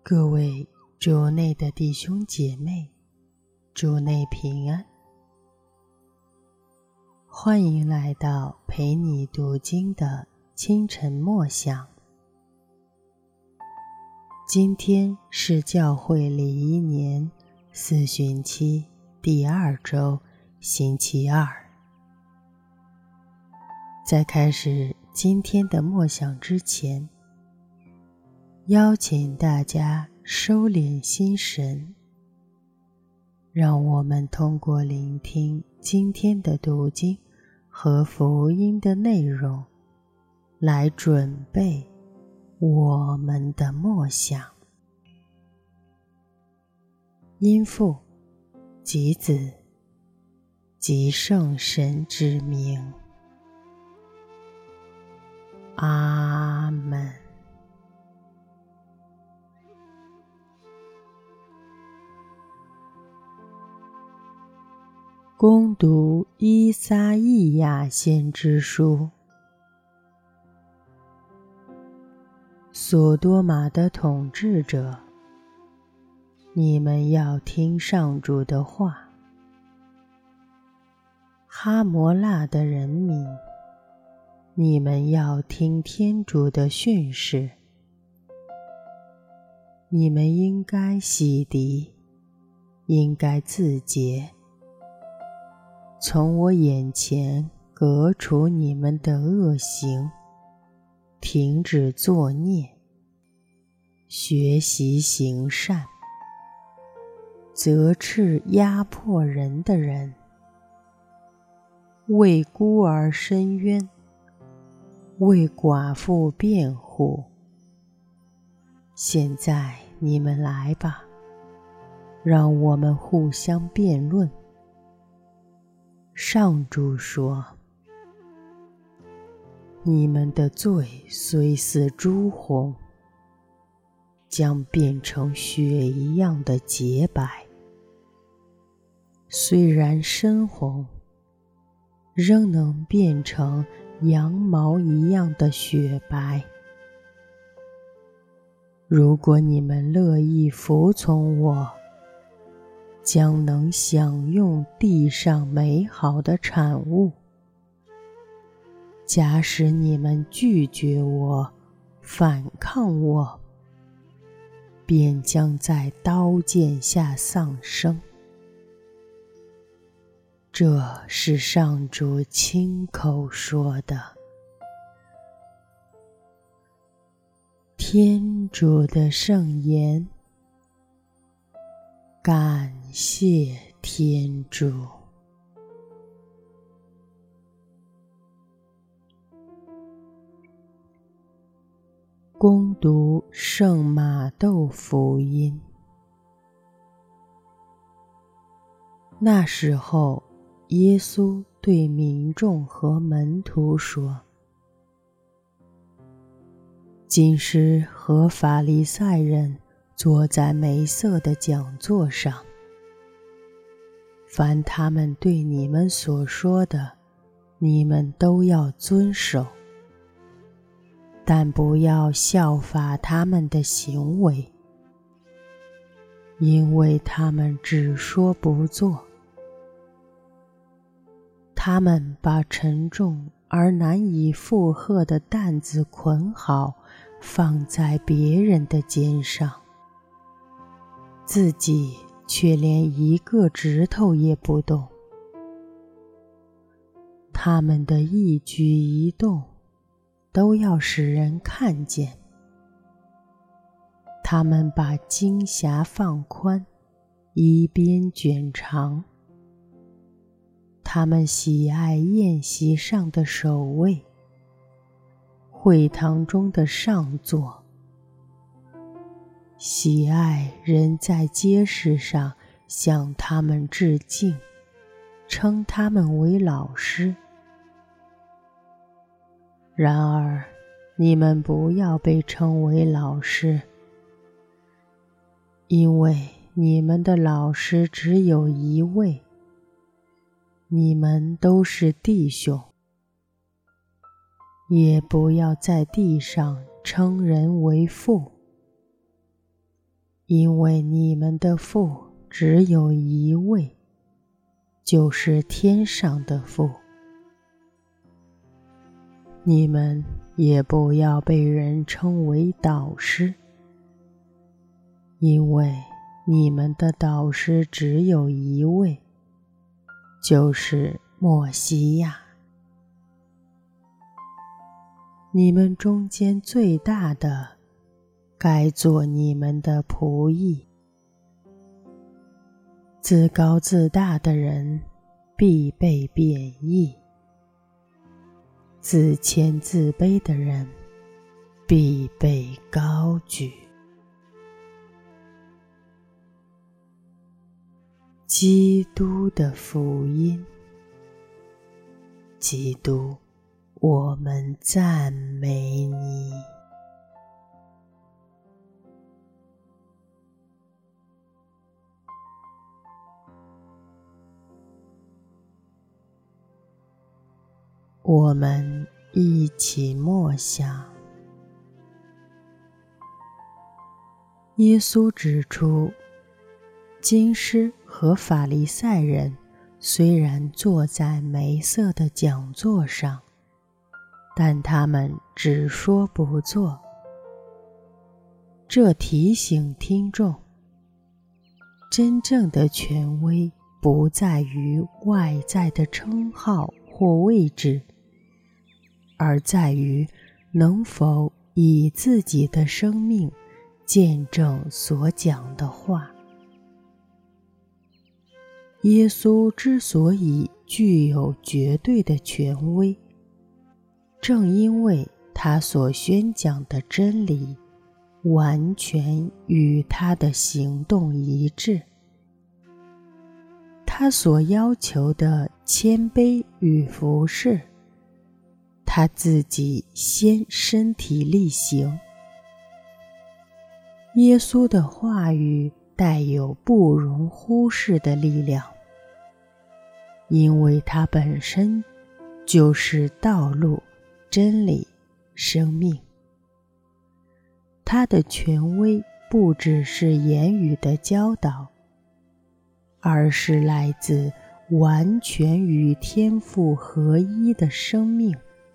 各位主内的弟兄姐妹，主内平安，欢迎来到陪你读经的清晨默想。今天是教会礼仪年4旬期第2周星期二。在开始今天的默想之前，邀请大家收敛心神，让我们通过聆听今天的读经和福音的内容，来准备我们的默想。因父及子及圣神之名，阿们。恭读依撒意亚先知书。索多玛的统治者，你们要听上主的话；哈摩辣的人民，你们要听天主的训示。你们应该洗涤，应该自洁，从我眼前革除你们的恶行，停止作孽，学习行善，责斥压迫人的人，为孤儿伸冤，为寡妇辩护。现在你们来吧，让我们互相辩论。上主说，你们的罪虽似朱红，将变成雪一样的洁白；虽然深红，仍能变成羊毛一样的雪白。如果你们乐意服从我，将能享用地上美好的产物。假使你们拒绝我，反抗我，便将在刀剑下丧生。这是上主亲口说的。天主的圣言，感谢天主。恭读圣马窦福音。那时候，耶稣对民众和门徒说，经师和法利赛人坐在梅瑟的讲座上，凡他们对你们所说的，你们都要遵守，但不要效法他们的行为，因为他们只说不做。他们把沉重而难以负荷的担子捆好，放在别人的肩上，自己却连一个指头也不动。他们的一举一动都要使人看见。他们把经匣放宽，衣边卷长。他们喜爱宴席上的首位，会堂中的上座，喜爱人在街市上向他们致敬，称他们为老师。然而，你们不要被称为老师，因为你们的老师只有一位，你们都是弟兄。也不要在地上称人为父， 因为你们的父只有一位，就是天上的父。你们也不要被人称为导师，因为你们的导师只有一位，就是默西亚。你们中间最大的，该做你们的仆役。自高自大的人必被贬义，自谦自卑的人必被高举。基督的福音。基督，我们赞美你。我们一起默想。耶稣指出，经师和法利赛人虽然坐在梅瑟的讲座上，但他们只说不做。这提醒听众，真正的权威不在于外在的称号或位置，而在于能否以自己的生命见证所讲的话。耶稣之所以具有绝对的权威，正因为他所宣讲的真理完全与他的行动一致。他所要求的谦卑与服侍，他自己先身体力行。耶稣的话语带有不容忽视的力量，因为它本身就是道路、真理、生命。它的权威不只是言语的教导，而是来自完全与天父合一的生命。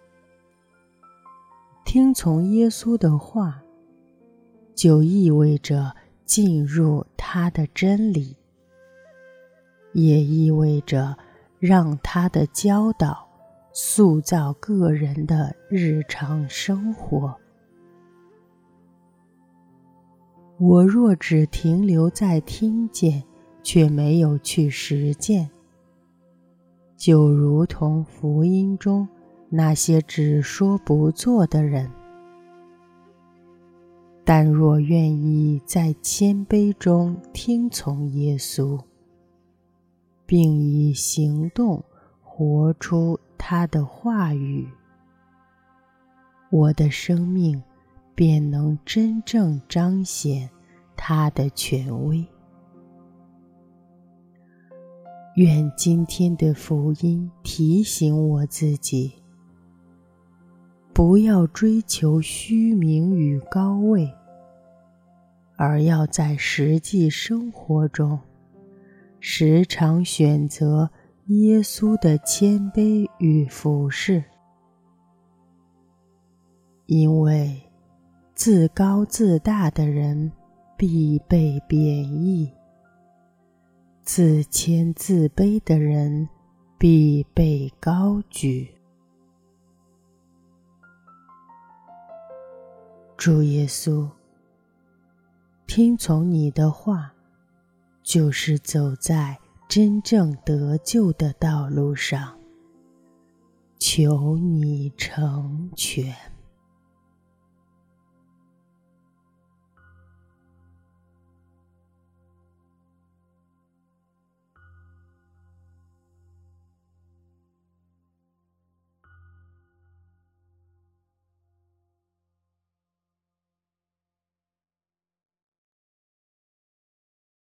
听从耶稣的话，就意味着进入他的真理，也意味着让他的教导塑造个人的日常生活。我若只停留在听见，却没有去实践，就如同福音中那些只说不做的人。但若愿意在谦卑中听从耶稣，并以行动活出他的话语，我的生命便能真正彰显他的权威。愿今天的福音提醒我自己，不要追求虚名与高位，而要在实际生活中时常选择耶稣的谦卑与服侍。因为自高自大的人必被贬义，自谦自卑的人必被高举。主耶稣，听从你的话，就是走在真正得救的道路上。求你成全。